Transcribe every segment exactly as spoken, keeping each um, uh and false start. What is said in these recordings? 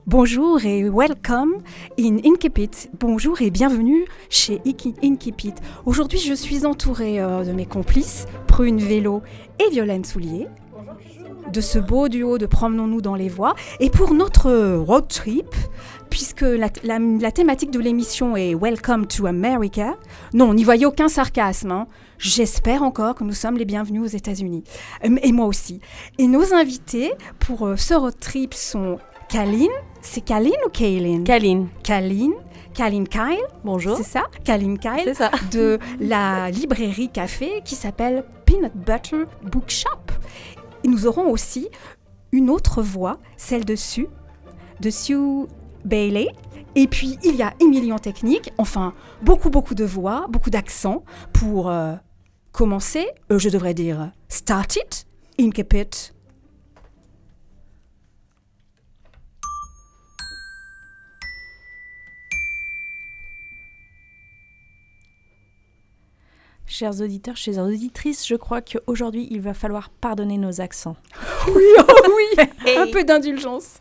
Bonjour et welcome in Incipit. Bonjour et bienvenue chez Incipit. Aujourd'hui, je suis entourée euh, de mes complices, Prune Vélo et Violaine Soulier, de ce beau duo de Promenons-nous dans les voies. Et pour notre road trip, puisque la, la, la thématique de l'émission est Welcome to America, non, n'y voyez aucun sarcasme, hein. J'espère encore que nous sommes les bienvenus aux États-Unis. Et moi aussi. Et nos invités pour euh, ce road trip sont Kaline. C'est Kaline ou Kaylin? Kaline. Kaline. Kaline Kyle. Bonjour. C'est ça? Kaline Kyle. C'est ça. De la librairie café qui s'appelle Peanut Butter Bookshop. Et nous aurons aussi une autre voix, celle de Sue, de Sue Bailey. Et puis, il y a Émilion Technique, enfin, beaucoup, beaucoup de voix, beaucoup d'accents pour euh, commencer, euh, je devrais dire, start it, Incipit. Chers auditeurs, chères auditrices, je crois qu'aujourd'hui, il va falloir pardonner nos accents. Oui, oh oui, un peu d'indulgence.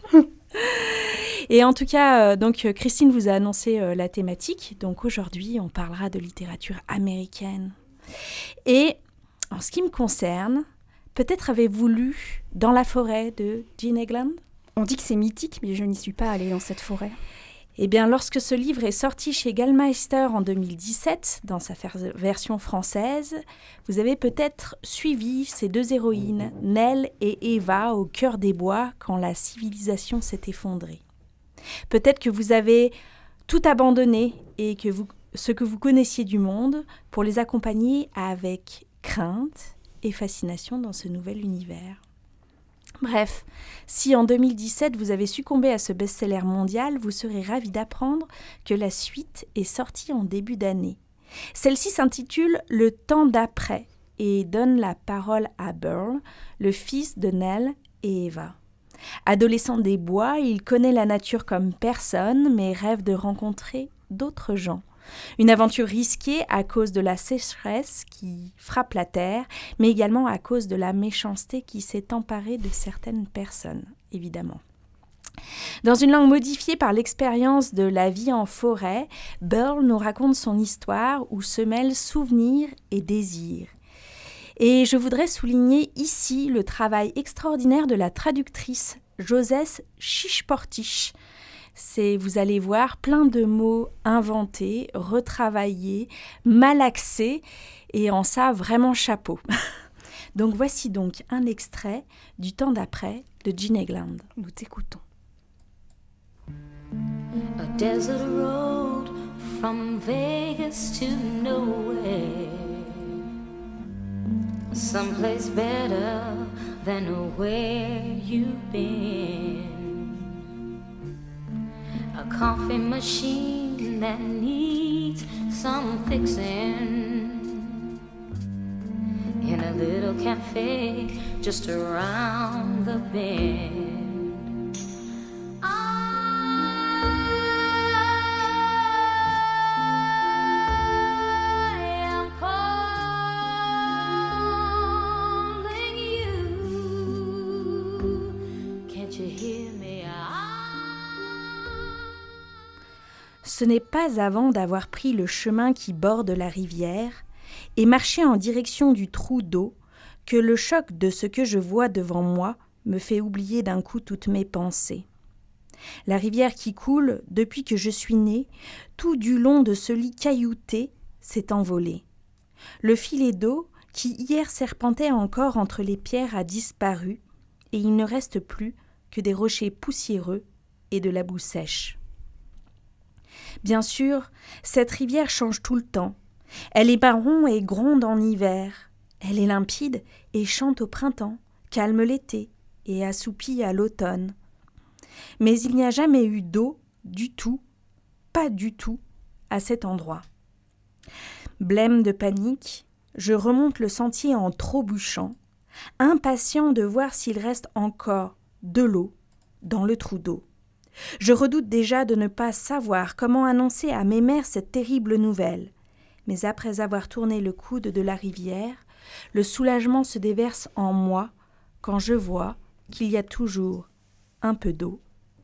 Et en tout cas, euh, donc Christine vous a annoncé euh, la thématique. Donc aujourd'hui, on parlera de littérature américaine. Et en ce qui me concerne, peut-être avez-vous lu Dans la forêt de Jean Egland ? On dit que c'est mythique, mais je n'y suis pas allée dans cette forêt. Eh bien, lorsque ce livre est sorti chez Gallmeister en deux mille dix-sept, dans sa fer- version française, vous avez peut-être suivi ces deux héroïnes, Nell et Eva, au cœur des bois quand la civilisation s'est effondrée. Peut-être que vous avez tout abandonné et que vous, ce que vous connaissiez du monde pour les accompagner avec crainte et fascination dans ce nouvel univers. Bref, si en deux mille dix-sept vous avez succombé à ce best-seller mondial, vous serez ravis d'apprendre que la suite est sortie en début d'année. Celle-ci s'intitule « Le temps d'après » et donne la parole à Burl, le fils de Nell et Eva. Adolescent des bois, il connaît la nature comme personne, mais rêve de rencontrer d'autres gens. Une aventure risquée à cause de la sécheresse qui frappe la terre, mais également à cause de la méchanceté qui s'est emparée de certaines personnes, évidemment. Dans une langue modifiée par l'expérience de la vie en forêt, Burl nous raconte son histoire où se mêlent souvenirs et désirs. Et je voudrais souligner ici le travail extraordinaire de la traductrice Josès Chichportiche. C'est, vous allez voir, plein de mots inventés, retravaillés, malaxés, et en ça, vraiment chapeau. Donc voici donc un extrait du temps d'après de Jean Egland. Nous t'écoutons. A desert road from Vegas to nowhere. Someplace better than where you've been. A coffee machine that needs some fixing. In a little cafe just around the bend. I am calling you. Can't you hear me? Ce n'est pas avant d'avoir pris le chemin qui borde la rivière et marché en direction du trou d'eau que le choc de ce que je vois devant moi me fait oublier d'un coup toutes mes pensées. La rivière qui coule depuis que je suis née, tout du long de ce lit caillouté, s'est envolée. Le filet d'eau qui hier serpentait encore entre les pierres a disparu et il ne reste plus que des rochers poussiéreux et de la boue sèche. Bien sûr, cette rivière change tout le temps. Elle est marron et gronde en hiver. Elle est limpide et chante au printemps, calme l'été et assoupie à l'automne. Mais il n'y a jamais eu d'eau du tout, pas du tout, à cet endroit. Blême de panique, je remonte le sentier en trébuchant, impatient de voir s'il reste encore de l'eau dans le trou d'eau. Je redoute déjà de ne pas savoir comment annoncer à mes mères cette terrible nouvelle. Mais après avoir tourné le coude de la rivière, le soulagement se déverse en moi quand je vois qu'il y a toujours un peu d'eau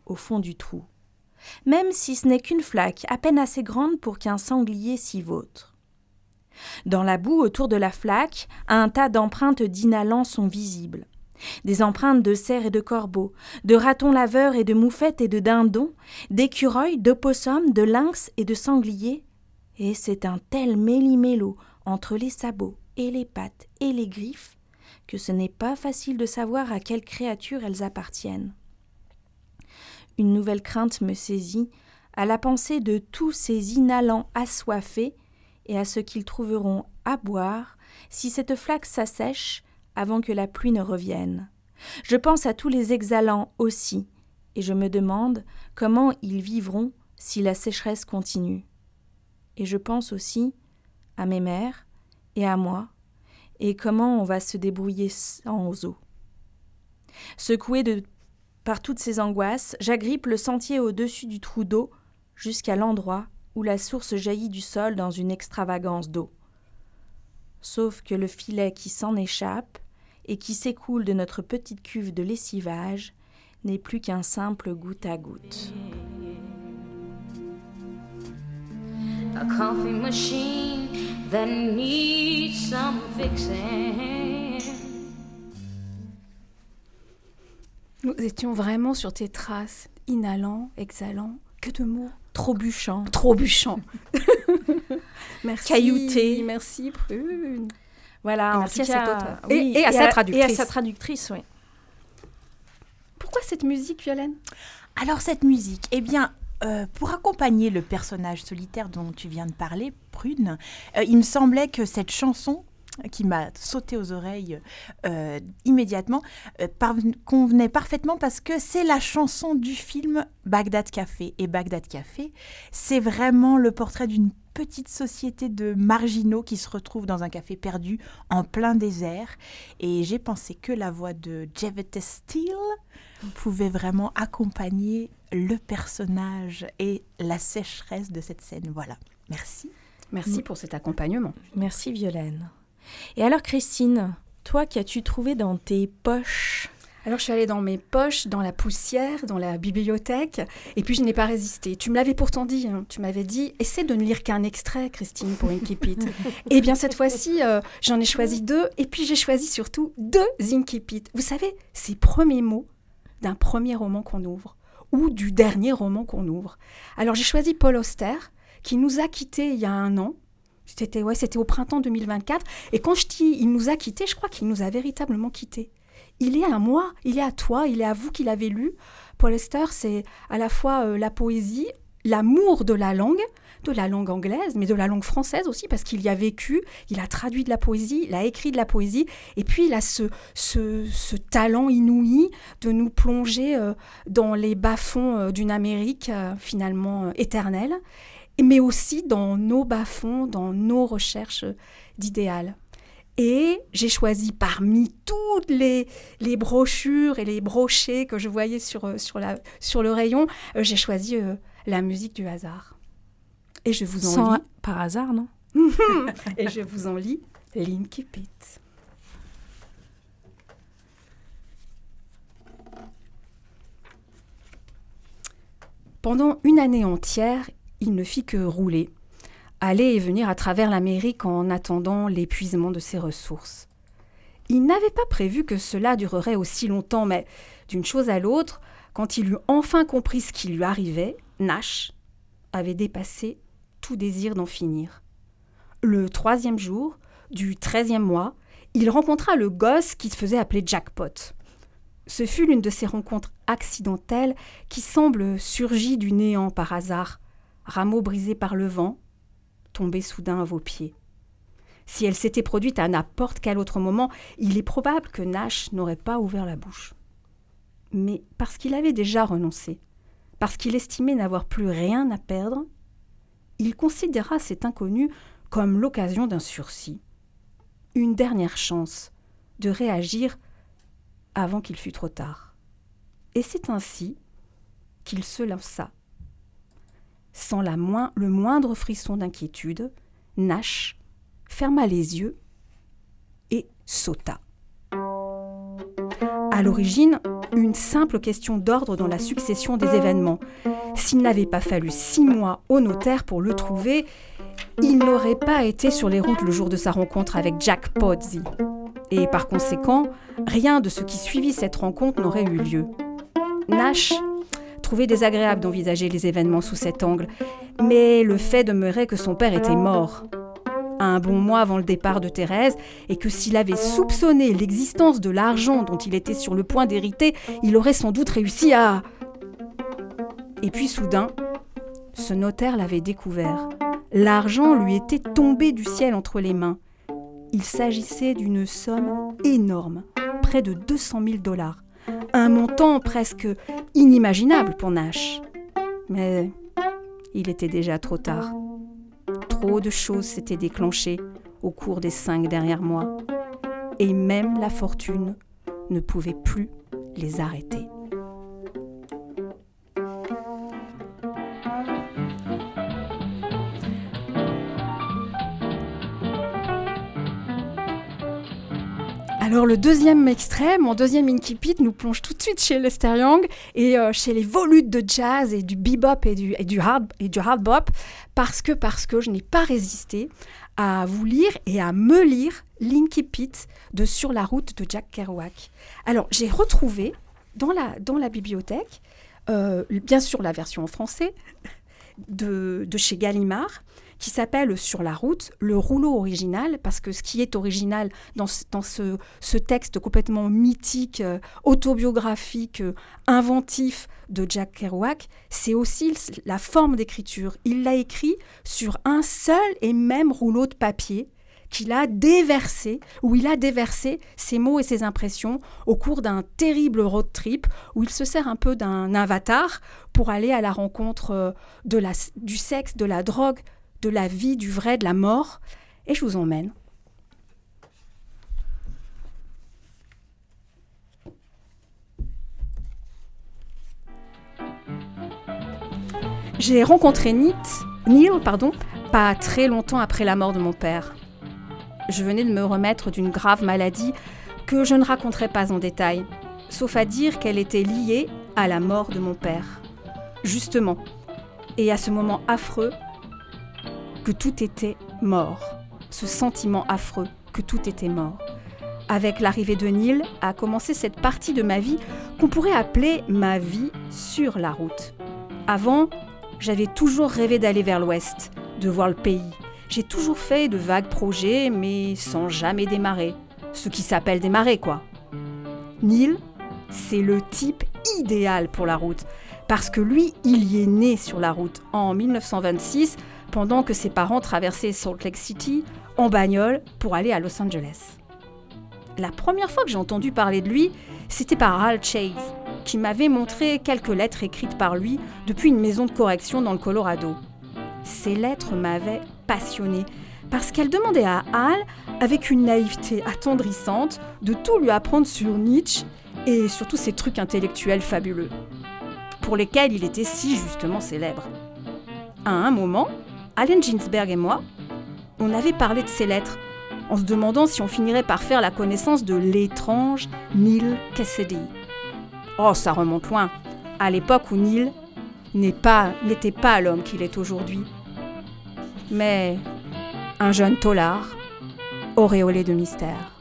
au fond du trou, même si ce n'est qu'une flaque à peine assez grande pour qu'un sanglier s'y vautre. Dans la boue autour de la flaque, un tas d'empreintes d'inhalants sont visibles. Des empreintes de cerfs et de corbeaux, de ratons laveurs et de moufettes et de dindons, d'écureuils, d'opossums, de lynx et de sangliers. Et c'est un tel méli-mélo entre les sabots et les pattes et les griffes que ce n'est pas facile de savoir à quelle créature elles appartiennent. Une nouvelle crainte me saisit à la pensée de tous ces inhalants assoiffés et à ce qu'ils trouveront à boire si cette flaque s'assèche avant que la pluie ne revienne. Je pense à tous les exhalants aussi, et je me demande comment ils vivront si la sécheresse continue. Et je pense aussi à mes mères et à moi, et comment on va se débrouiller sans eau. Secouée de, par toutes ces angoisses, j'agrippe le sentier au-dessus du trou d'eau jusqu'à l'endroit où la source jaillit du sol dans une extravagance d'eau. Sauf que le filet qui s'en échappe et qui s'écoule de notre petite cuve de lessivage n'est plus qu'un simple goutte à goutte. A coffee machine that needs some fixing. Nous étions vraiment sur tes traces, inhalant, exhalant, que de mots. Trop bûchant. Trop bûchant. Merci. Caillouté. Merci Prune. Voilà, et en merci tout à cas, cet auteur. oui, et, et à et sa à, traductrice. Et à sa traductrice, oui. Pourquoi cette musique, Violaine ? Alors cette musique, eh bien, euh, pour accompagner le personnage solitaire dont tu viens de parler, Prune, euh, il me semblait que cette chanson, qui m'a sauté aux oreilles euh, immédiatement, euh, par- convenait parfaitement parce que c'est la chanson du film Bagdad Café. Et Bagdad Café, c'est vraiment le portrait d'une petite société de marginaux qui se retrouvent dans un café perdu en plein désert. Et j'ai pensé que la voix de Jevette Steele pouvait vraiment accompagner le personnage et la sécheresse de cette scène. Voilà, merci. Merci pour cet accompagnement. Merci Violaine. Et alors Christine, toi qu'as-tu trouvé dans tes poches ? Alors je suis allée dans mes poches, dans la poussière, dans la bibliothèque, et puis je n'ai pas résisté. Tu me l'avais pourtant dit, hein. Tu m'avais dit, essaie de ne lire qu'un extrait, Christine, pour Inkipit. Eh bien cette fois-ci, euh, j'en ai choisi deux, et puis j'ai choisi surtout deux Inkipit. Vous savez, ces premiers mots d'un premier roman qu'on ouvre, ou du dernier roman qu'on ouvre. Alors j'ai choisi Paul Auster, qui nous a quittés il y a un an. C'était, ouais, c'était au printemps deux mille vingt-quatre. Et quand je dis il nous a quittés, je crois qu'il nous a véritablement quittés. Il est à moi, il est à toi, il est à vous qui l'avez lu. Paul Auster, c'est à la fois euh, la poésie, l'amour de la langue, de la langue anglaise, mais de la langue française aussi, parce qu'il y a vécu, il a traduit de la poésie, il a écrit de la poésie, et puis il a ce, ce, ce talent inouï de nous plonger euh, dans les bas-fonds euh, d'une Amérique euh, finalement euh, éternelle, mais aussi dans nos bas-fonds, dans nos recherches d'idéal. Et j'ai choisi parmi toutes les, les brochures et les brochets que je voyais sur, sur, la, sur le rayon, euh, j'ai choisi euh, la musique du hasard. Et je vous en Sans lis... par hasard, non ? Et je vous en lis l'Inkipit. Pendant une année entière, il ne fit que rouler, aller et venir à travers l'Amérique en attendant l'épuisement de ses ressources. Il n'avait pas prévu que cela durerait aussi longtemps, mais d'une chose à l'autre, quand il eut enfin compris ce qui lui arrivait, Nash avait dépassé tout désir d'en finir. Le troisième jour du treizième mois, il rencontra le gosse qui se faisait appeler Jackpot. Ce fut l'une de ces rencontres accidentelles qui semblent surgir du néant par hasard, rameau brisé par le vent, tombé soudain à vos pieds. Si elle s'était produite à n'importe quel autre moment, il est probable que Nash n'aurait pas ouvert la bouche. Mais parce qu'il avait déjà renoncé, parce qu'il estimait n'avoir plus rien à perdre, il considéra cet inconnu comme l'occasion d'un sursis, une dernière chance de réagir avant qu'il fût trop tard. Et c'est ainsi qu'il se lança. Sans la moin- le moindre frisson d'inquiétude, Nash ferma les yeux et sauta. À l'origine, une simple question d'ordre dans la succession des événements. S'il n'avait pas fallu six mois au notaire pour le trouver, il n'aurait pas été sur les routes le jour de sa rencontre avec Jack Pozzi. Et par conséquent, rien de ce qui suivit cette rencontre n'aurait eu lieu. Nash trouvait désagréable d'envisager les événements sous cet angle, mais le fait demeurait que son père était mort un bon mois avant le départ de Thérèse, et que s'il avait soupçonné l'existence de l'argent dont il était sur le point d'hériter, il aurait sans doute réussi à... Et puis soudain, ce notaire l'avait découvert. L'argent lui était tombé du ciel entre les mains. Il s'agissait d'une somme énorme, près de deux cent mille dollars. Un montant presque inimaginable pour Nash. Mais il était déjà trop tard. Trop de choses s'étaient déclenchées au cours des cinq derniers mois. Et même la fortune ne pouvait plus les arrêter. Alors le deuxième extrait, mon deuxième incipit, nous plonge tout de suite chez Lester Young et euh, chez les volutes de jazz et du bebop et du, et du, hard, et du hard bop, parce que, parce que je n'ai pas résisté à vous lire et à me lire l'incipit de Sur la route de Jack Kerouac. Alors j'ai retrouvé dans la, dans la bibliothèque, euh, bien sûr la version en français de, de chez Gallimard, qui s'appelle « Sur la route », le rouleau original, parce que ce qui est original dans ce, dans ce, ce texte complètement mythique, euh, autobiographique, euh, inventif de Jack Kerouac, c'est aussi la forme d'écriture. Il l'a écrit sur un seul et même rouleau de papier qu'il a déversé, où il a déversé ses mots et ses impressions au cours d'un terrible road trip, où il se sert un peu d'un avatar pour aller à la rencontre euh, de la, du sexe, de la drogue, de la vie, du vrai, de la mort. Et je vous emmène. J'ai rencontré Neil, Neil, pardon, pas très longtemps après la mort de mon père. Je venais de me remettre d'une grave maladie que je ne raconterai pas en détail, sauf à dire qu'elle était liée à la mort de mon père. Justement, et à ce moment affreux, que tout était mort, ce sentiment affreux que tout était mort. Avec l'arrivée de Neil a commencé cette partie de ma vie qu'on pourrait appeler ma vie sur la route. Avant, j'avais toujours rêvé d'aller vers l'ouest, de voir le pays. J'ai toujours fait de vagues projets, mais sans jamais démarrer. Ce qui s'appelle démarrer, quoi. Neil, c'est le type idéal pour la route, parce que lui, il y est né sur la route en dix-neuf cent vingt-six, pendant que ses parents traversaient Salt Lake City en bagnole pour aller à Los Angeles. La première fois que j'ai entendu parler de lui, c'était par Hal Chase, qui m'avait montré quelques lettres écrites par lui depuis une maison de correction dans le Colorado. Ces lettres m'avaient passionnée, parce qu'elles demandaient à Hal, avec une naïveté attendrissante, de tout lui apprendre sur Nietzsche et surtout ses trucs intellectuels fabuleux, pour lesquels il était si justement célèbre. À un moment, Allen Ginsberg et moi, on avait parlé de ces lettres, en se demandant si on finirait par faire la connaissance de l'étrange Neil Cassady. Oh, ça remonte loin, à l'époque où Neil n'est pas, n'était pas l'homme qu'il est aujourd'hui, mais un jeune taulard, auréolé de mystère.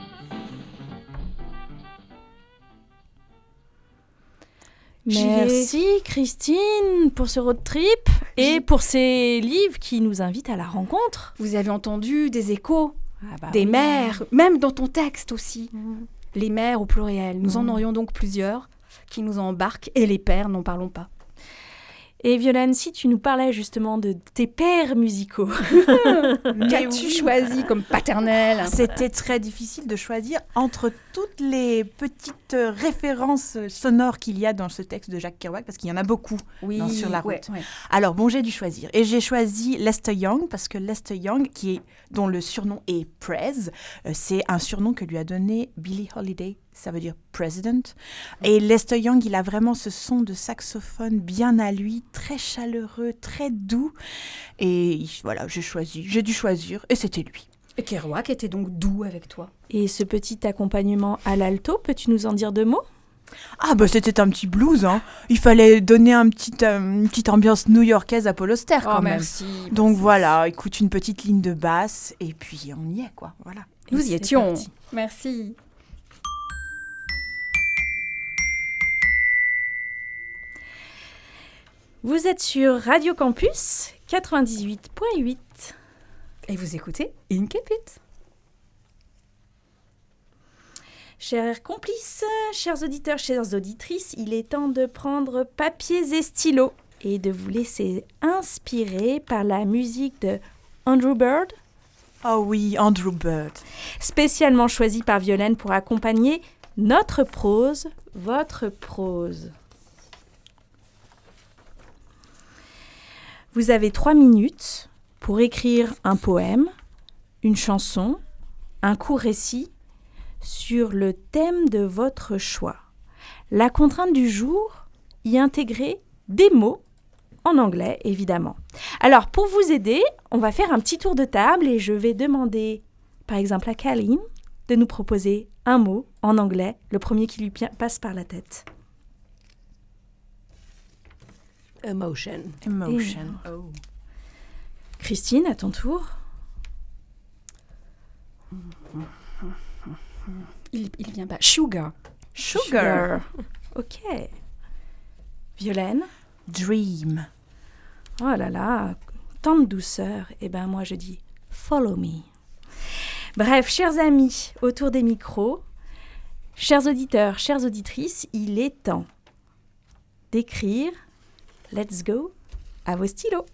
Merci Christine pour ce road trip et pour ces livres qui nous invitent à la rencontre. Vous avez entendu des échos, ah bah des oui. mers, même dans ton texte aussi. Mmh. Les mers au pluriel. Nous mmh. en aurions donc plusieurs qui nous embarquent, et les pères, n'en parlons pas. Et Violaine, si tu nous parlais justement de tes pères musicaux. Qu'as-tu oui. choisi comme paternel? C'était très difficile de choisir entre toutes les petites références sonores qu'il y a dans ce texte de Jack Kerouac, parce qu'il y en a beaucoup oui, dans Sur la route. Ouais, ouais. Alors bon, j'ai dû choisir. Et j'ai choisi Lester Young, parce que Lester Young, qui est, dont le surnom est Prez, euh, c'est un surnom que lui a donné Billie Holiday. Ça veut dire President. Et Lester Young, il a vraiment ce son de saxophone bien à lui, très chaleureux, très doux. Et voilà, j'ai choisi, j'ai dû choisir, et c'était lui. Et Kerouac était donc doux avec toi. Et ce petit accompagnement à l'alto, peux-tu nous en dire deux mots ? Ah bah c'était un petit blues, hein. Il fallait donner un petit, euh, une petite ambiance new-yorkaise à Paul Auster quand Oh, même. merci. Donc merci. voilà, écoute, une petite ligne de basse et puis on y est quoi, voilà. Nous y C'est étions. parti. Merci. Vous êtes sur Radio Campus quatre-vingt-dix-huit virgule huit. Et vous écoutez Inkipit. Chers complices, chers auditeurs, chères auditrices, il est temps de prendre papiers et stylos et de vous laisser inspirer par la musique de Andrew Bird, Oh oui, Andrew Bird. spécialement choisie par Violaine pour accompagner notre prose, votre prose. Vous avez trois minutes pour écrire un poème, une chanson, un court récit sur le thème de votre choix. La contrainte du jour, y intégrer des mots en anglais, évidemment. Alors, pour vous aider, on va faire un petit tour de table et je vais demander, par exemple, à Kaline de nous proposer un mot en anglais, le premier qui lui pi- passe par la tête. Emotion. Emotion. Oh. Christine, à ton tour. Il, il vient pas. Sugar. Sugar. Ok. Violaine. Dream. Oh là là, tant de douceur. Eh ben moi je dis follow me. Bref, chers amis, autour des micros, chers auditeurs, chères auditrices, il est temps d'écrire. Let's go, à vos stylos.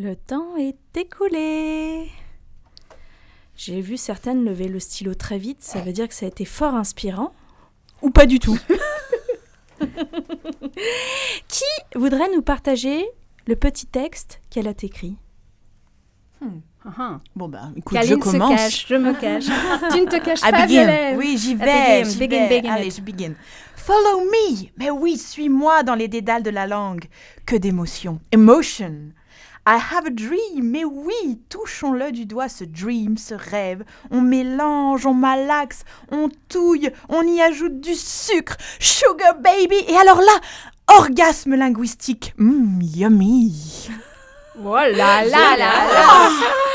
Le temps est écoulé. J'ai vu certaines lever le stylo très vite. Ça veut dire que ça a été fort inspirant. Ou pas du tout. Qui voudrait nous partager le petit texte qu'elle a écrit? Hmm. Uh-huh. Bon, bah, écoute, Kaline je commence. se cache, je me cache. Tu ne te caches I pas, begin. Violaine. Oui, j'y I vais. begin, j'y begin, vais. begin Allez, it. je begin. Follow me. Mais oui, suis-moi dans les dédales de la langue. Que d'émotions. Emotion. I have a dream. Mais oui, touchons-le du doigt, ce dream, ce rêve. On mélange, on malaxe, on touille, on y ajoute du sucre. Sugar baby. Et alors là, orgasme linguistique. Mmm, yummy. Oh là là là là.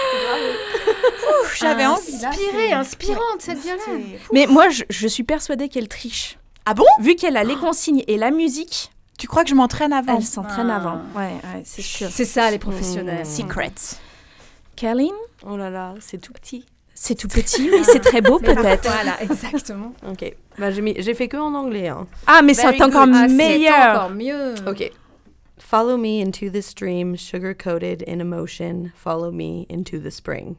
Ouf, j'avais envie. Inspirée, inspirante cette Violaine. Mais moi, je, je suis persuadée qu'elle triche. Ah bon? Vu qu'elle a les consignes et la musique, Tu crois que je m'entraîne avant? elle s'entraîne Ah. avant. Ouais, ouais, c'est sûr. C'est ça les professionnels. Secrets. Kaline, Oh là là, c'est tout petit. c'est tout petit, oui, c'est très beau peut-être. Voilà, exactement. Ok. Bah, j'ai, mis... j'ai fait que en anglais. Hein. Ah, mais Very c'est encore Ah, c'est meilleur. encore mieux. Ok. Follow me into this dream, sugar-coated in emotion. Follow me into the spring.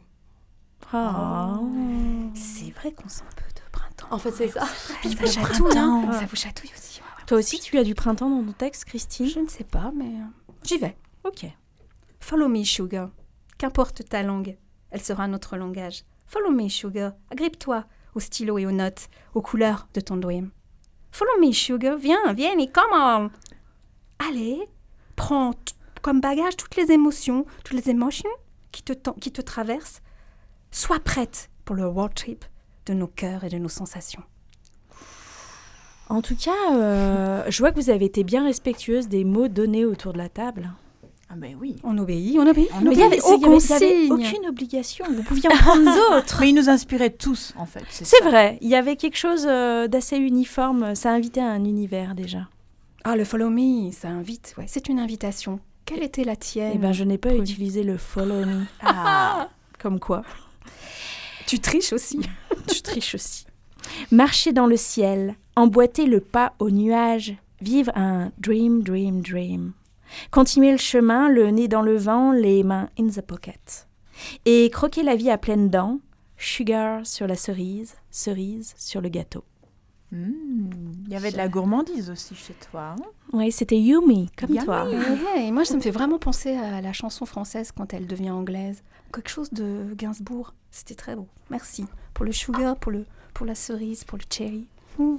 Oh. C'est vrai qu'on sent un peu de printemps. En fait, c'est ça. Ça chatouille, hein. Ça vous chatouille aussi. Ouais, ouais. Toi aussi, tu as du printemps dans ton texte, Christine? Je ne sais pas, mais euh, j'y vais. Ok. Follow me, sugar. Qu'importe ta langue, elle sera notre langage. Follow me, sugar. Agrippe-toi au stylo et aux notes, aux couleurs de ton dream. Follow me, sugar. Viens, viens et come on. Allez, prends t- comme bagage toutes les émotions, toutes les émotions qui te, ten- qui te traversent. Sois prête pour le road trip de nos cœurs et de nos sensations. En tout cas, euh, je vois que vous avez été bien respectueuse des mots donnés autour de la table. Ah ben oui. On obéit, on obéit. On Mais Mais il y avait, aux il y avait- il y avait consignes. aucune obligation. Vous pouviez en prendre d'autres. Mais ils nous inspiraient tous, en fait. C'est, C'est ça. vrai. Il y avait quelque chose euh, d'assez uniforme. Ça invitait à un univers déjà. Ah, le follow me, ça invite. Ouais, c'est une invitation. Quelle était la tienne? Eh ben, je n'ai pas Prune. utilisé le follow me. Ah. Comme quoi. Tu triches aussi. Je triche aussi. Marcher dans le ciel, emboîter le pas aux nuages, vivre un dream, dream, dream. Continuer le chemin, le nez dans le vent, les mains in the pocket. Et croquer la vie à pleines dents, sugar sur la cerise, cerise sur le gâteau. Mmh. Il y avait de la gourmandise aussi chez toi. hein. Oui, c'était Yumi, comme Yummy. toi. Hey, moi, ça me fait vraiment penser à la chanson française quand elle devient anglaise. Quelque chose de Gainsbourg. C'était très beau. Merci. Pour le sugar, pour, le, pour la cerise, pour le cherry. Mm.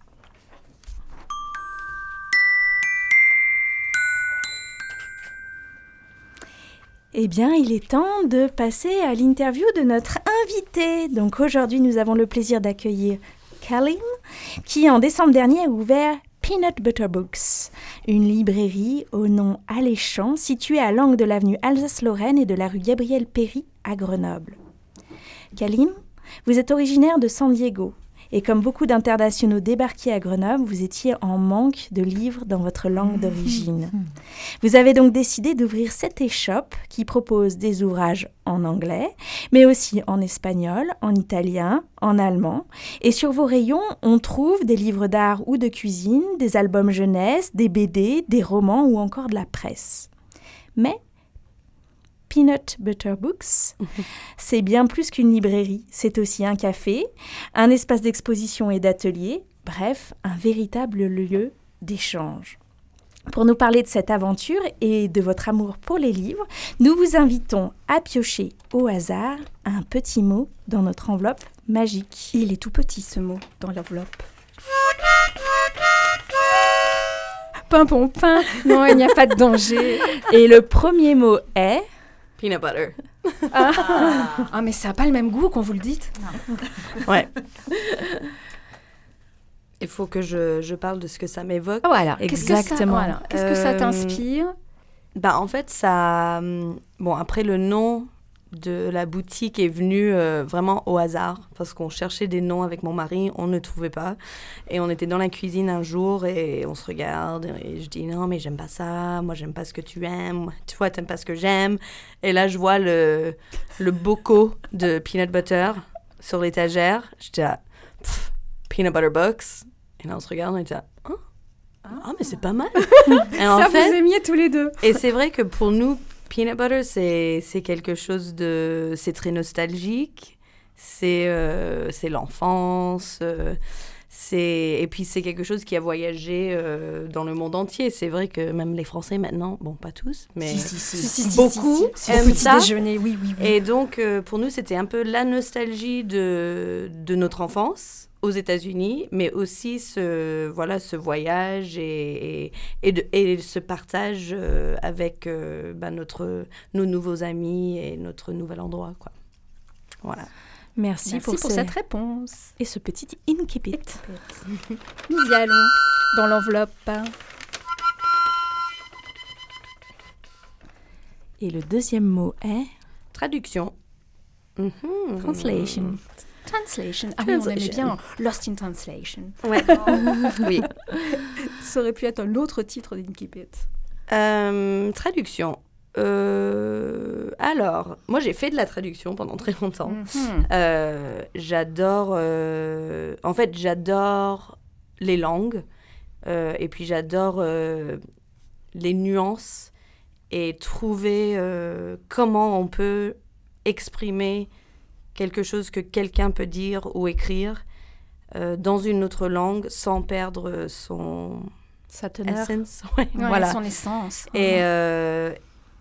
Eh bien, il est temps de passer à l'interview de notre invité. Donc aujourd'hui, nous avons le plaisir d'accueillir Kaline, qui en décembre dernier a ouvert Peanut Butter Books, une librairie au nom alléchant située à l'angle de l'avenue Alsace-Lorraine et de la rue Gabriel-Péri à Grenoble. Kaline, vous êtes originaire de San Diego. Et comme beaucoup d'internationaux débarqués à Grenoble, vous étiez en manque de livres dans votre langue d'origine. Vous avez donc décidé d'ouvrir cette échoppe qui propose des ouvrages en anglais, mais aussi en espagnol, en italien, en allemand. Et sur vos rayons, on trouve des livres d'art ou de cuisine, des albums jeunesse, des B D, des romans ou encore de la presse. Mais Peanut Butter Books, c'est bien plus qu'une librairie. C'est aussi un café, un espace d'exposition et d'atelier, bref, un véritable lieu d'échange. Pour nous parler de cette aventure et de votre amour pour les livres, nous vous invitons à piocher au hasard un petit mot dans notre enveloppe magique. Il est tout petit, ce mot, dans l'enveloppe. Pain, pom, pain. Non, il n'y a pas de danger. Et le premier mot est... Peanut butter. Ah, mais ça n'a pas le même goût quand vous le dites. Ouais. Il faut que je, je parle de ce que ça m'évoque. Voilà. Exactement. Qu'est-ce que ça, voilà. Qu'est-ce que ça Euh, t'inspire? Bah, en fait, ça... hum, Bon, après, le nom de la boutique est venu euh, vraiment au hasard, parce qu'on cherchait des noms avec mon mari, on ne trouvait pas. Et on était dans la cuisine un jour, et on se regarde, et je dis « Non, mais j'aime pas ça, moi, j'aime pas ce que tu aimes, toi, t'aimes pas ce que j'aime. » Et là, je vois le, le boco de peanut butter sur l'étagère. J'étais là, Pff, peanut butter books. Et là, on se regarde, on était là, « Ah, ah, mais c'est pas mal. » Et en Ça, fait, vous aimiez tous les deux. et c'est vrai que pour nous, Peanut butter, c'est, c'est quelque chose de... C'est très nostalgique. C'est, euh, c'est l'enfance. Euh, c'est, et puis, c'est quelque chose qui a voyagé euh, dans le monde entier. C'est vrai que même les Français, maintenant, bon, pas tous, mais Si, si, si. Si, si, si, beaucoup si, si. aiment Au petit ça. déjeuner, oui, oui, oui. Et donc, euh, pour nous, c'était un peu la nostalgie de, de notre enfance aux États-Unis, mais aussi ce, voilà, ce voyage et, et, et, de, et ce partage euh, avec euh, bah, notre, nos nouveaux amis et notre nouvel endroit, quoi. Voilà. Merci, Merci pour, pour ce- cette réponse. et ce petit incipit. Nous y allons dans l'enveloppe. Et le deuxième mot est Traduction. Mhm. translation. Translation. Ah oui, on aimait Translation. bien Lost in Translation. Ouais. Oui. Ça aurait pu être un autre titre d'Inkipit. Euh, traduction. Euh, alors, moi, j'ai fait de la traduction pendant très longtemps. Mhm. Euh, j'adore, euh, en fait, j'adore les langues euh, et puis j'adore euh, les nuances et trouver euh, comment on peut exprimer quelque chose que quelqu'un peut dire ou écrire euh, dans une autre langue sans perdre son Sa teneur. essence. Ouais, Ouais, voilà. son essence. Et, Mhm. euh,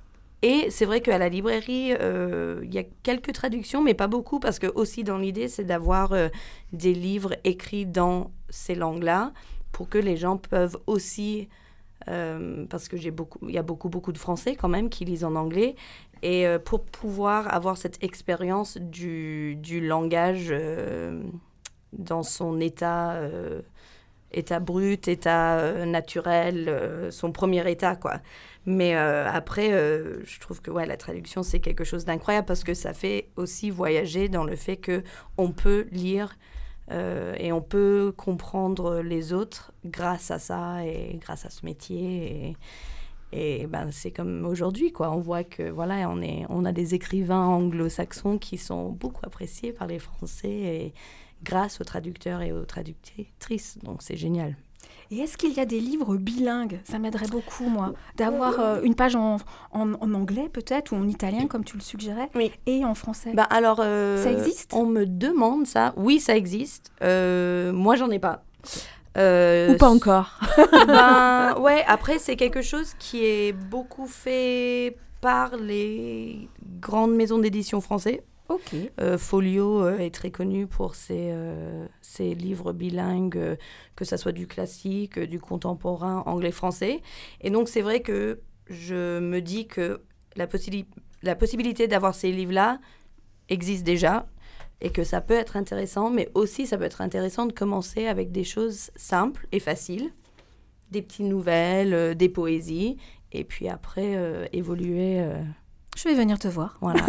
et c'est vrai qu'à la librairie, euh, il y a quelques traductions, mais pas beaucoup, parce que aussi dans l'idée, c'est d'avoir euh, des livres écrits dans ces langues-là, pour que les gens peuvent aussi, euh, parce que j'ai beaucoup, il y a beaucoup, beaucoup de Français quand même qui lisent en anglais, et euh, pour pouvoir avoir cette expérience du, du langage euh, dans son état... euh, état brut, état euh, naturel, euh, son premier état, quoi. Mais euh, après, euh, je trouve que ouais, la traduction, c'est quelque chose d'incroyable parce que ça fait aussi voyager dans le fait qu'on peut lire euh, et on peut comprendre les autres grâce à ça et grâce à ce métier. Et, et ben, c'est comme aujourd'hui, quoi. On voit que voilà, on, est, on a des écrivains anglo-saxons qui sont beaucoup appréciés par les Français et grâce aux traducteurs et aux traductrices. Donc, c'est génial. Et est-ce qu'il y a des livres bilingues? Ça m'aiderait beaucoup, moi, d'avoir euh, une page en, en, en anglais, peut-être, ou en italien, comme tu le suggérais, Oui. et en français. Bah, alors, euh, Ça existe? On me demande ça. Oui, ça existe. Euh, moi, j'en ai pas. Euh, Ou pas encore. Ben, ouais, après, c'est quelque chose qui est beaucoup fait par les grandes maisons d'édition françaises. Ok. Euh, Folio euh, est très connu pour ses, euh, ses livres bilingues, euh, que ça soit du classique, euh, du contemporain, anglais-français. Et donc, c'est vrai que je me dis que la, possi- la possibilité d'avoir ces livres-là existe déjà et que ça peut être intéressant, mais aussi ça peut être intéressant de commencer avec des choses simples et faciles, des petites nouvelles, euh, des poésies, et puis après euh, évoluer... euh, Je vais venir te voir. voilà.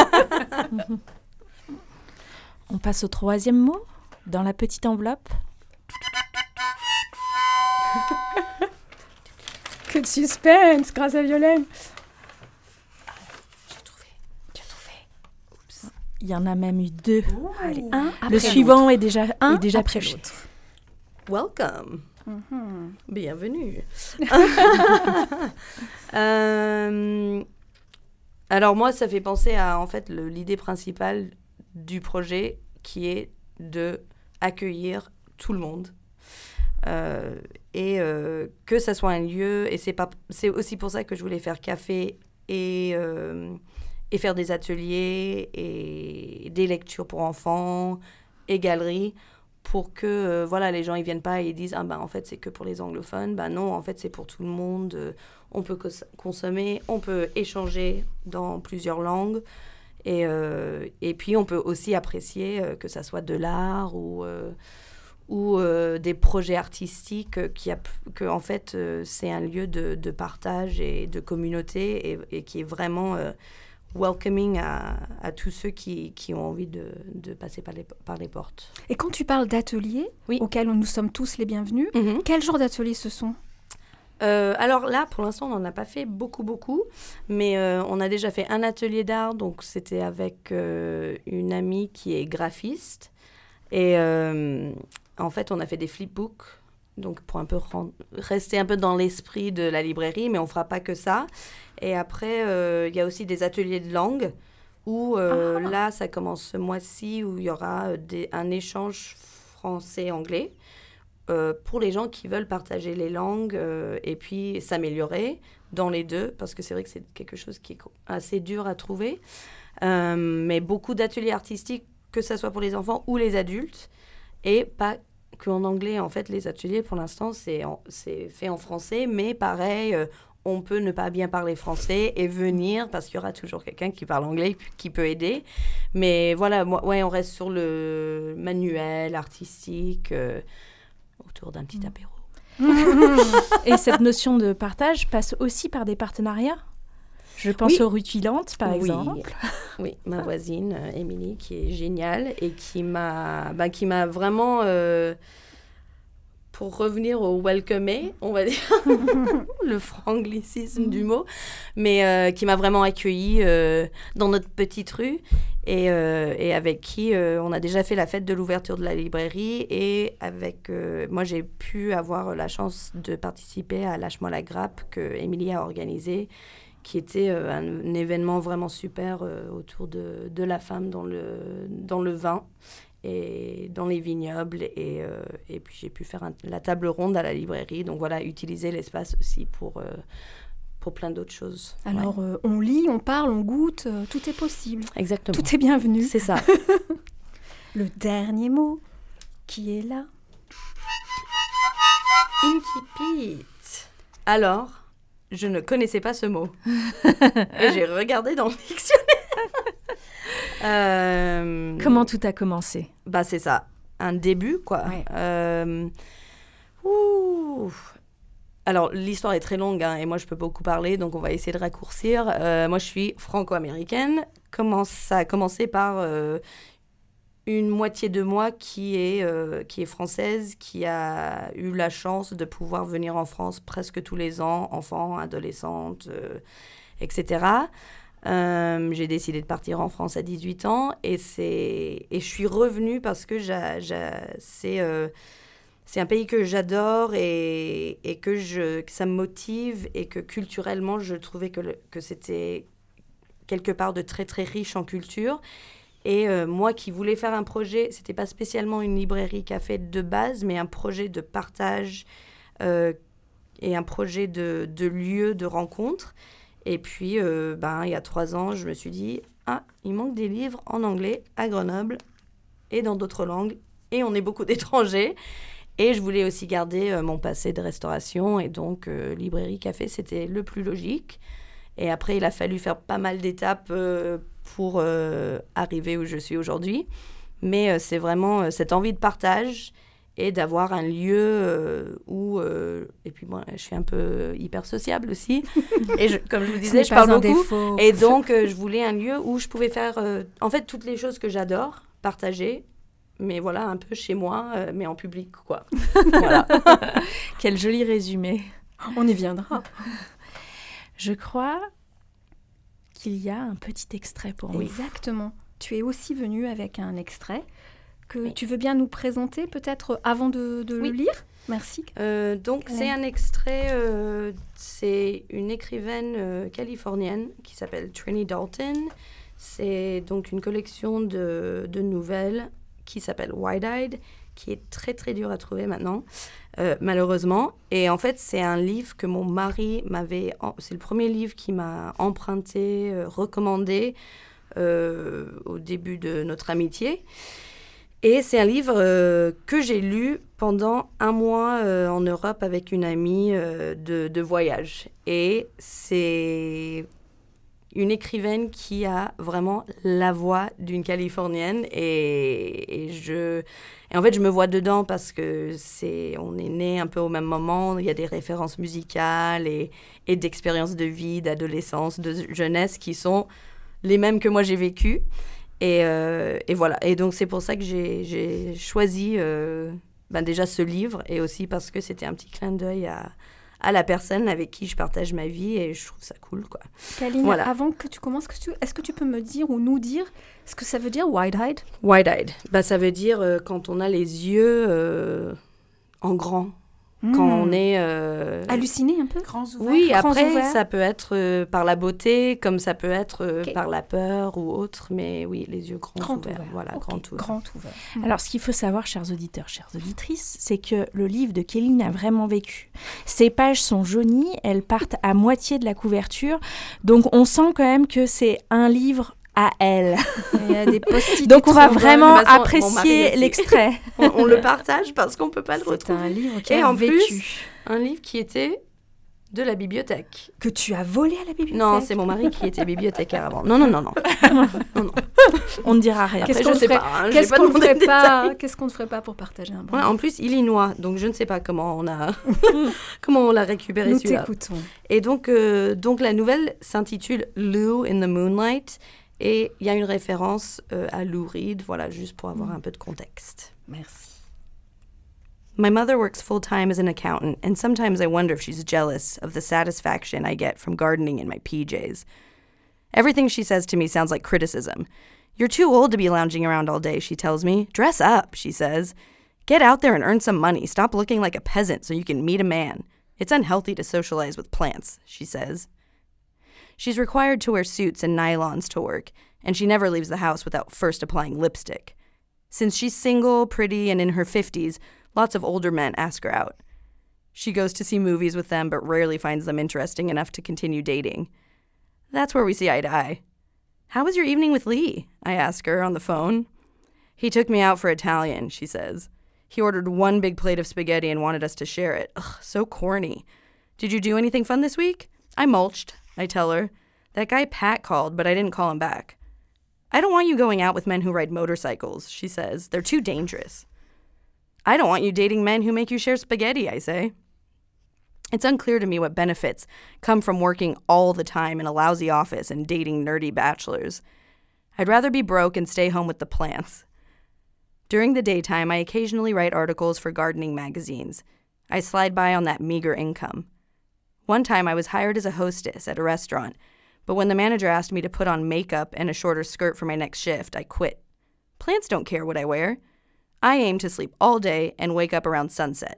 On passe au troisième mot, dans la petite enveloppe. Que de suspense, grâce à Violaine. J'ai trouvé. J'ai trouvé. Oups. Il y en a même eu deux. Allez, un après Le suivant est déjà, Un est déjà après pioché. l'autre. Welcome. Mhm. Bienvenue. Euh, alors moi, ça fait penser à en fait le- l'idée principale du projet qui est de accueillir tout le monde Euh, et euh, que ça soit un lieu. Et c'est pas, c'est aussi pour ça que je voulais faire café et euh, et faire des ateliers et des lectures pour enfants et galeries. Pour que euh, voilà, les gens ils viennent pas et ils disent ah ben en fait c'est que pour les anglophones. Ben non, en fait c'est pour tout le monde. Euh, on peut cons- consommer, on peut échanger dans plusieurs langues et euh, et puis on peut aussi apprécier euh, que ça soit de l'art ou euh, ou euh, des projets artistiques euh, qui a p- que en fait euh, c'est un lieu de, de partage et de communauté et, et qui est vraiment euh, welcoming à, à tous ceux qui, qui ont envie de, de passer par les, par les portes. Et quand tu parles d'ateliers, Oui. auxquels nous sommes tous les bienvenus, quel genre d'ateliers ce sont? Euh, alors là, pour l'instant, on n'en a pas fait beaucoup, beaucoup, mais euh, on a déjà fait un atelier d'art, donc c'était avec euh, une amie qui est graphiste, et euh, en fait, on a fait des flipbooks donc pour un peu rend- rester un peu dans l'esprit de la librairie, mais on ne fera pas que ça. Et après, il euh, y a aussi des ateliers de langue, où euh, ah. là, ça commence ce mois-ci, où il y aura des, un échange français-anglais euh, pour les gens qui veulent partager les langues euh, et puis s'améliorer dans les deux, parce que c'est vrai que c'est quelque chose qui est assez dur à trouver. Euh, mais beaucoup d'ateliers artistiques, que ce soit pour les enfants ou les adultes, et pas qu'en anglais. En fait, les ateliers, pour l'instant, c'est, en, c'est fait en français, mais pareil, euh, on peut ne pas bien parler français et venir, parce qu'il y aura toujours quelqu'un qui parle anglais qui peut aider. Mais voilà, moi, ouais, on reste sur le manuel artistique, euh, autour d'un petit apéro. Et cette notion de partage passe aussi par des partenariats ? Je pense oui. aux rutilantes, par oui. exemple. Oui, ma voisine, euh, Émilie, qui est géniale et qui m'a, bah, qui m'a vraiment, euh, pour revenir au welcomé, on va dire, le franglicisme du mot, mais euh, qui m'a vraiment accueillie euh, dans notre petite rue et, euh, et avec qui euh, on a déjà fait la fête de l'ouverture de la librairie. Et avec euh, moi, j'ai pu avoir la chance de participer à Lâche-moi la grappe que Émilie a organisé, qui était euh, un, un événement vraiment super euh, autour de, de la femme dans le, dans le vin et dans les vignobles. Et, euh, et puis, j'ai pu faire un, la table ronde à la librairie. Donc, voilà, utiliser l'espace aussi pour, euh, pour plein d'autres choses. Alors, ouais. euh, on lit, on parle, on goûte, euh, tout est possible. Exactement. Tout est bienvenu. C'est ça. Le dernier mot qui est là. Incipit. Alors... Je ne connaissais pas ce mot. Et j'ai regardé dans le dictionnaire. euh, Comment tout a commencé ? Bah, c'est ça. Un début, quoi. Ouais. Euh, ouh. Alors, l'histoire est très longue, hein, et moi, je peux beaucoup parler, donc on va essayer de raccourcir. Euh, moi, je suis franco-américaine. Comment ça a commencé par... Euh, une moitié de moi qui est, euh, qui est française, qui a eu la chance de pouvoir venir en France presque tous les ans, enfant, adolescente, euh, et cetera. Euh, j'ai décidé de partir en France à dix-huit ans et, c'est... et je suis revenue parce que j'a, j'a... C'est, euh... c'est un pays que j'adore et, et que, je... que ça me motive et que culturellement, je trouvais que, le... que c'était quelque part de très, très riche en culture. Et euh, moi qui voulais faire un projet, c'était pas spécialement une librairie café de base, mais un projet de partage euh, et un projet de, de lieu de rencontre. Et puis, euh, ben, il y a trois ans, je me suis dit, ah, il manque des livres en anglais à Grenoble et dans d'autres langues. Et on est beaucoup d'étrangers. Et je voulais aussi garder euh, mon passé de restauration. Et donc, euh, librairie café, c'était le plus logique. Et après, il a fallu faire pas mal d'étapes euh, pour euh, arriver où je suis aujourd'hui. Mais euh, c'est vraiment euh, cette envie de partage et d'avoir un lieu euh, où... Euh, et puis moi, je suis un peu hyper sociable aussi. Et je, comme je vous disais, je parle beaucoup. Défaut. Et donc, euh, je voulais un lieu où je pouvais faire, euh, en fait, toutes les choses que j'adore, partager. Mais voilà, un peu chez moi, euh, mais en public, quoi. Voilà. Quel joli résumé. On y viendra. Je crois qu'il y a un petit extrait pour nous. Exactement. Tu es aussi venue avec un extrait que oui. tu veux bien nous présenter peut-être avant de, de oui. le lire. Merci. Euh, donc, Hélène. C'est un extrait, euh, c'est une écrivaine euh, californienne qui s'appelle Trini Dalton. C'est donc une collection de, de nouvelles qui s'appelle Wide-Eyed, qui est très, très dur à trouver maintenant, euh, malheureusement. Et en fait, c'est un livre que mon mari m'avait... En... C'est le premier livre qu'il m'a emprunté, euh, recommandé euh, au début de notre amitié. Et c'est un livre euh, que j'ai lu pendant un mois euh, en Europe avec une amie euh, de, de voyage. Et c'est une écrivaine qui a vraiment la voix d'une Californienne. Et, et, je, et en fait, je me vois dedans parce que c'est, on est nés un peu au même moment. Il y a des références musicales et, et d'expériences de vie, d'adolescence, de jeunesse qui sont les mêmes que moi j'ai vécues. Et, euh, et voilà. Et donc, c'est pour ça que j'ai, j'ai choisi euh, ben déjà ce livre et aussi parce que c'était un petit clin d'œil à, à la personne avec qui je partage ma vie et je trouve ça cool, quoi. Kaline, voilà. Avant que tu commences, est-ce que tu peux me dire ou nous dire ce que ça veut dire, wide-eyed ? Wide-eyed. Ben, ça veut dire euh, quand on a les yeux euh, en grand. Mmh. Quand on est... Euh... halluciné un peu. Grands ouverts. Oui, Grands après, ouverts. ça peut être euh, par la beauté, comme ça peut être euh, Okay. par la peur ou autre. Mais oui, les yeux grands Grand ouverts. ouvert. Voilà, Okay. grand ouvert. Grand ouvert. Alors, ce qu'il faut savoir, chers auditeurs, chères auditrices, c'est que le livre de Kéline a vraiment vécu. Ses pages sont jaunies, elles partent à moitié de la couverture, donc on sent quand même que c'est un livre à elle. Il y a des post-it. Donc on va trop vraiment bonnes. De toute façon, mon apprécier mari aussi. l'extrait. on, on le partage parce qu'on peut pas le C'est retrouver. un livre qui Et a en vécu. plus, un livre qui était de la bibliothèque. Que tu as volé à la bibliothèque. Non, c'est mon mari qui était bibliothécaire avant. Non, non, non, non. non, non. On ne dira rien. Qu'est-ce Après, qu'on je sais ferait- pas, hein, j'ai Qu'est-ce pas qu'on ne demandé ferait de pas détails. Qu'est-ce qu'on ne ferait pas pour partager un bon Ouais, en plus, illinois, donc je ne sais pas comment on a, comment on l'a récupéré Nous celui-là. t'écoutons. Et donc, euh, donc la nouvelle s'intitule Lou in the Moonlight et il y a une référence euh, à Lou Reed, voilà, juste pour avoir un peu de contexte. Merci. My mother works full-time as an accountant, and sometimes I wonder if she's jealous of the satisfaction I get from gardening in my P Js. Everything she says to me sounds like criticism. You're too old to be lounging around all day, she tells me. Dress up, she says. Get out there and earn some money. Stop looking like a peasant so you can meet a man. It's unhealthy to socialize with plants, she says. She's required to wear suits and nylons to work, and she never leaves the house without first applying lipstick. Since she's single, pretty, and in her fifties, lots of older men ask her out. She goes to see movies with them, but rarely finds them interesting enough to continue dating. That's where we see eye to eye. How was your evening with Lee? I ask her on the phone. He took me out for Italian, she says. He ordered one big plate of spaghetti and wanted us to share it. Ugh, so corny. Did you do anything fun this week? I mulched, I tell her. That guy Pat called, but I didn't call him back. I don't want you going out with men who ride motorcycles, she says. They're too dangerous. I don't want you dating men who make you share spaghetti, I say. It's unclear to me what benefits come from working all the time in a lousy office and dating nerdy bachelors. I'd rather be broke and stay home with the plants. During the daytime, I occasionally write articles for gardening magazines. I slide by on that meager income. One time I was hired as a hostess at a restaurant, but when the manager asked me to put on makeup and a shorter skirt for my next shift, I quit. Plants don't care what I wear. I aim to sleep all day and wake up around sunset.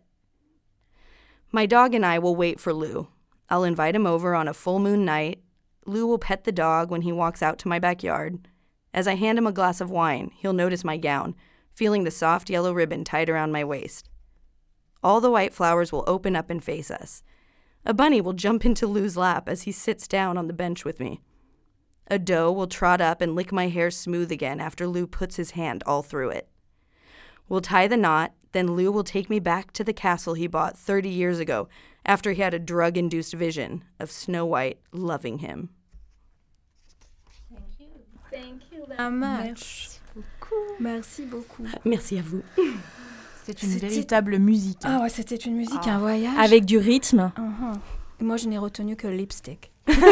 My dog and I will wait for Lou. I'll invite him over on a full moon night. Lou will pet the dog when he walks out to my backyard. As I hand him a glass of wine, he'll notice my gown, feeling the soft yellow ribbon tied around my waist. All the white flowers will open up and face us. A bunny will jump into Lou's lap as he sits down on the bench with me. A doe will trot up and lick my hair smooth again after Lou puts his hand all through it. We'll tie the knot, then Lou will take me back to the castle he bought thirty years ago after he had a drug-induced vision of Snow White loving him. Thank you. Thank you very much. Merci beaucoup. Merci beaucoup. Merci à vous. C'est une C'était- véritable musique. Ah ouais, c'était une musique, Ah. un voyage. Avec du rythme. Uh-huh. Et moi, je n'ai retenu que lipstick.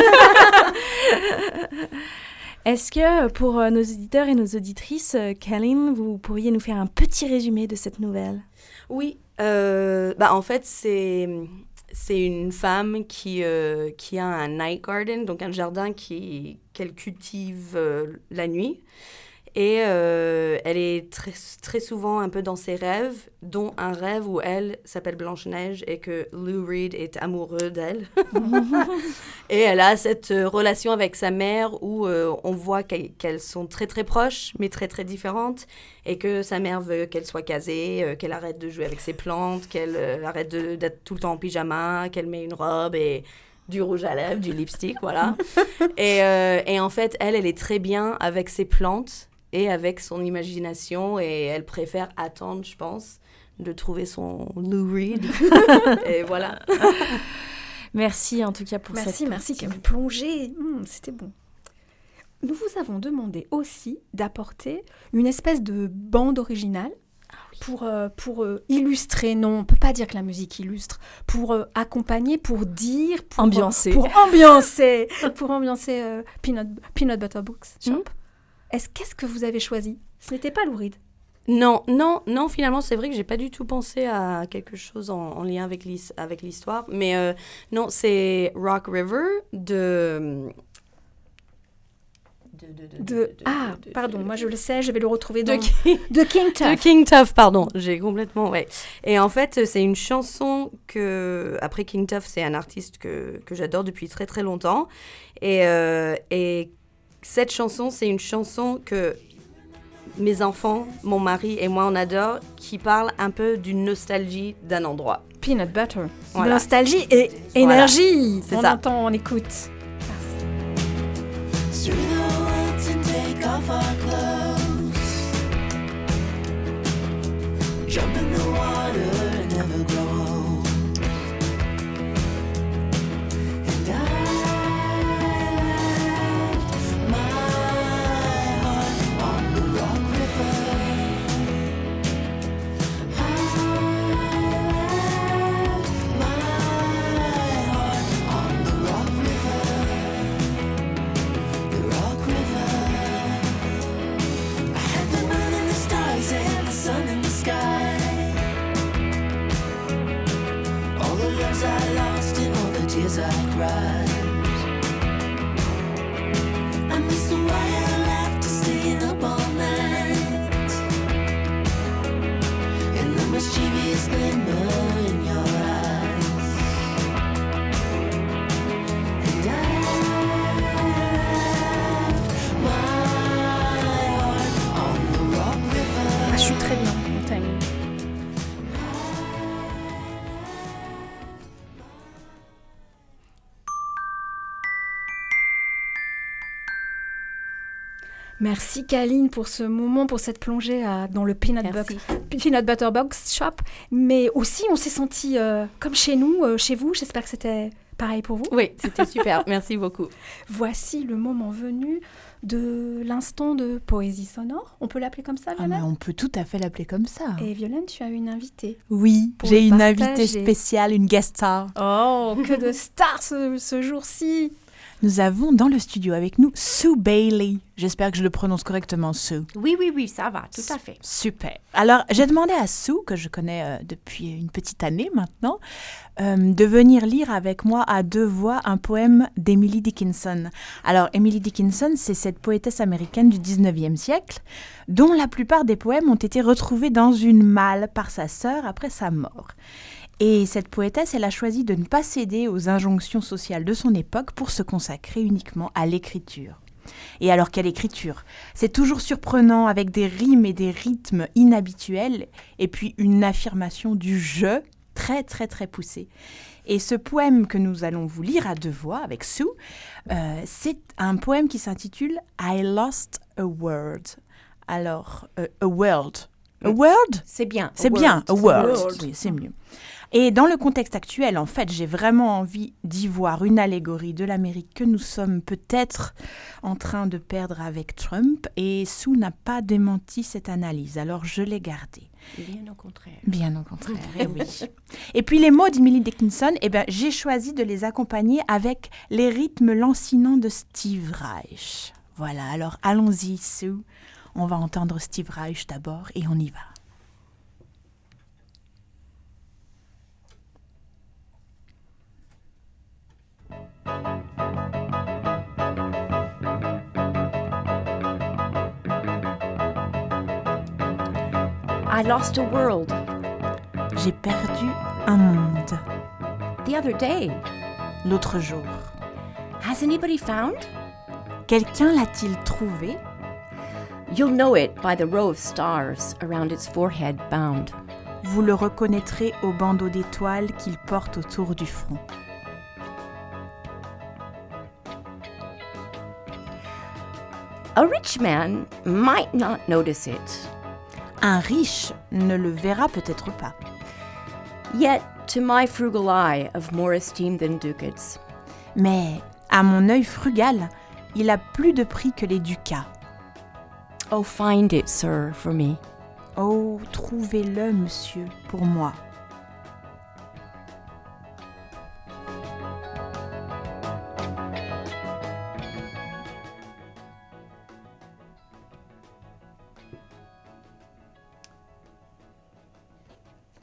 Est-ce que pour euh, nos auditeurs et nos auditrices, euh, Kéline, vous pourriez nous faire un petit résumé de cette nouvelle? Oui, euh, bah en fait, c'est, c'est une femme qui, euh, qui a un night garden, donc un jardin qui, qu'elle cultive euh, la nuit. Et euh, elle est très, très souvent un peu dans ses rêves, dont un rêve où elle s'appelle Blanche-Neige et que Lou Reed est amoureux d'elle. Et elle a cette euh, relation avec sa mère où euh, on voit qu'elles, qu'elles sont très très proches, mais très très différentes. Et que sa mère veut qu'elle soit casée, euh, qu'elle arrête de jouer avec ses plantes, qu'elle euh, arrête de, d'être tout le temps en pyjama, qu'elle met une robe et du rouge à lèvres, du lipstick, voilà. et, euh, et en fait, elle, elle est très bien avec ses plantes et avec son imagination, et elle préfère attendre, je pense, de trouver son Lou Reed. Et voilà. Merci en tout cas pour Merci, cette merci. partie. Quelle plongée. Mmh, c'était bon. Nous vous avons demandé aussi d'apporter une espèce de bande originale pour, euh, pour euh, illustrer, non, on ne peut pas dire que la musique illustre, pour euh, accompagner, pour dire, pour Ambiancer. pour ambiancer, pour ambiancer euh, Peanut, Peanut Butter Books Shop. Mhm. Est-ce qu'est-ce que vous avez choisi? Ce n'était pas Lou Reed. Non, non, non, finalement, c'est vrai que j'ai pas du tout pensé à quelque chose en, en lien avec, l'his- avec l'histoire. Mais euh, non, c'est Rock River de, de, de, De, de- ah, de- de- pardon, de- moi je le sais, je vais le retrouver de, dans... De King de Tut. King Tut, pardon, j'ai complètement, ouais. Et en fait, c'est une chanson que, après King Tut, c'est un artiste que, que j'adore depuis très très longtemps. Et, euh, et cette chanson, c'est une chanson que mes enfants, mon mari et moi, on adore, qui parle un peu d'une nostalgie d'un endroit. Peanut Butter. Voilà. Nostalgie et énergie. c'est on ça. entend, on écoute. Through the woods and take off our clothes. Jump in the water and never grow old. And I left my heart on the Rock River. I left my heart on the Rock River. The Rock River. I had the moon and the stars and the sun in the sky. All the loves I lost and all the tears I cried. I miss the wire laughter staying up all night, and the mischievous glimmer in your eyes. And I Ah, je suis très bien au timing. Merci Kaline pour ce moment, pour cette plongée à- dans le Peanut, Merci. Buck- Peanut Butter Box Shop. Mais aussi, on s'est senti euh, comme chez nous, euh, chez vous. J'espère que c'était pareil pour vous. Oui, c'était super, merci beaucoup. Voici le moment venu de l'instant de poésie sonore. On peut l'appeler comme ça, Ah, mais Violaine on peut tout à fait l'appeler comme ça. Et Violaine, tu as une invitée. Oui, Pour j'ai le une partager. invitée spéciale, une guest star. Oh, que de stars ce, ce jour-ci. Nous avons dans le studio avec nous Sue Bailey. J'espère que je le prononce correctement, Sue. Oui, oui, oui, ça va, tout à fait. Super. Alors, j'ai demandé à Sue, que je connais euh, depuis une petite année maintenant, euh, de venir lire avec moi à deux voix un poème d'Emily Dickinson. Alors, Emily Dickinson, c'est cette poétesse américaine du dix-neuvième siècle, dont la plupart des poèmes ont été retrouvés dans une malle par sa sœur après sa mort. Et cette poétesse, elle a choisi de ne pas céder aux injonctions sociales de son époque pour se consacrer uniquement à l'écriture. Et alors, quelle écriture ? C'est toujours surprenant, avec des rimes et des rythmes inhabituels, et puis une affirmation du « je » très, très, très poussée. Et ce poème que nous allons vous lire à deux voix avec Sue, euh, c'est un poème qui s'intitule « I lost a word ». Alors, euh, a world. A word ? C'est bien. C'est a bien, a word. word. word. Oui, c'est mieux. Et dans le contexte actuel, en fait, j'ai vraiment envie d'y voir une allégorie de l'Amérique que nous sommes peut-être en train de perdre avec Trump. Et Sue n'a pas démenti cette analyse, alors je l'ai gardée. Bien au contraire. Bien au contraire, eh oui. Et puis les mots d'Emily Dickinson, eh ben, j'ai choisi de les accompagner avec les rythmes lancinants de Steve Reich. Voilà, alors allons-y, Sue. On va entendre Steve Reich d'abord et on y va. I lost a world J'ai perdu un monde the other day. l'autre jour. Has anybody found? Quelqu'un l'a-t-il trouvé? You'll know it by the row of stars around its forehead bound. Vous le reconnaîtrez au bandeau d'étoiles qu'il porte autour du front. A rich man might not notice it, Un riche ne le verra peut-être pas. yet to my frugal eye of more esteem than ducats. Mais à mon œil frugal, il a plus de prix que les ducats. Oh, find it, sir, for me. Oh, trouvez-le, monsieur, pour moi.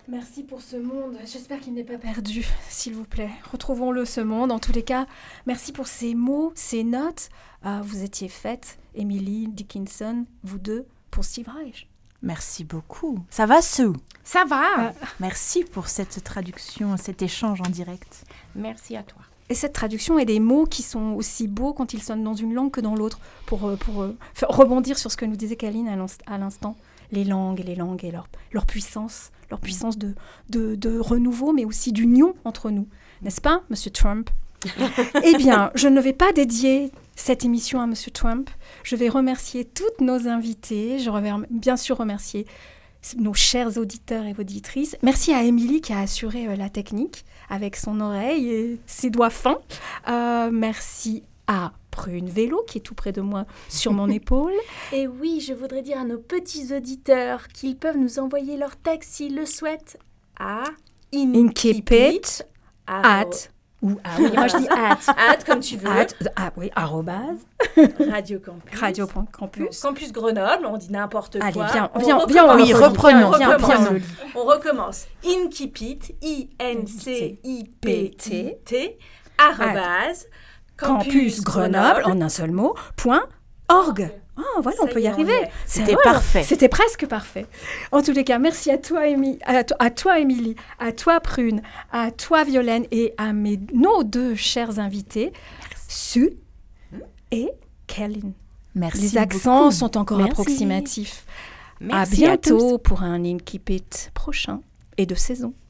Merci pour ce monde. J'espère qu'il n'est pas perdu, s'il vous plaît. Retrouvons-le, ce monde. En tous les cas, merci pour ces mots, ces notes. Euh, vous étiez faites, Emily Dickinson, vous deux, pour Steve Reich. Merci beaucoup. Ça va, Sue? Ça va. Merci pour cette traduction, cet échange en direct. Merci à toi. Et cette traduction est des mots qui sont aussi beaux quand ils sonnent dans une langue que dans l'autre, pour, euh, pour euh, faire rebondir sur ce que nous disait Kaline à l'inst- à l'instant. Les langues et les langues et leur, leur puissance, leur puissance de, de, de renouveau, mais aussi d'union entre nous. N'est-ce pas, Monsieur Trump? Eh bien, je ne vais pas dédier cette émission à Monsieur Trump. Je vais remercier toutes nos invités. Je vais bien sûr remercier nos chers auditeurs et auditrices. Merci à Émilie qui a assuré euh, la technique avec son oreille et ses doigts fins. Euh, merci à Prune Vélo qui est tout près de moi sur mon épaule. Et oui, je voudrais dire à nos petits auditeurs qu'ils peuvent nous envoyer leur texte s'ils le souhaitent à Incipit at ou ah oui, moi je dis at at comme tu veux. at ah oui arrobase Radio Campus. Radio Campus. Campus Grenoble, on dit n'importe quoi. Allez, viens, On viens, recommence. viens, on Oui, le relit. reprenons, Viens, reprenons. viens, on le lit. On recommence. Incipit, I N C I P I T, arrobase, Campus Grenoble, en un seul mot, point org. Ah, voilà, Ça on peut y y est, on arriver. y est. C'est C'était vrai, parfait. C'était presque parfait. En tous les cas, merci à toi, Émi- à, to- à toi, Émilie, à toi, Prune, à toi, Violaine, et à mes, nos deux chers invités, Sue et Kaline. Merci Les accents beaucoup. sont encore Merci. approximatifs. Merci à à bientôt tous. pour un Incipit prochain et de saison.